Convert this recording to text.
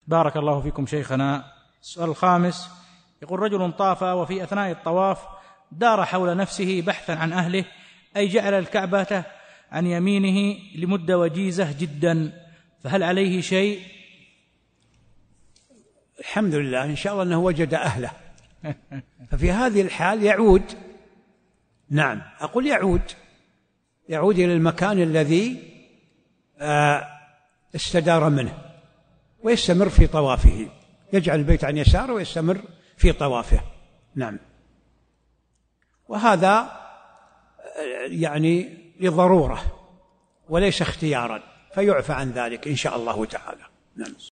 بارك الله فيكم شيخنا. السؤال الخامس يقول: رجل طاف وفي أثناء الطواف دار حول نفسه بحثا عن أهله، أي جعل الكعبة عن يمينه لمدة وجيزة جدا، فهل عليه شيء؟ الحمد لله، إن شاء الله أنه وجد أهله. ففي هذه الحال يعود، نعم أقول يعود إلى المكان الذي استدار منه ويستمر في طوافه، يجعل البيت عن يساره ويستمر في طوافه. نعم، وهذا يعني لضرورة وليس اختيارا، فيعفى عن ذلك إن شاء الله تعالى. نعم.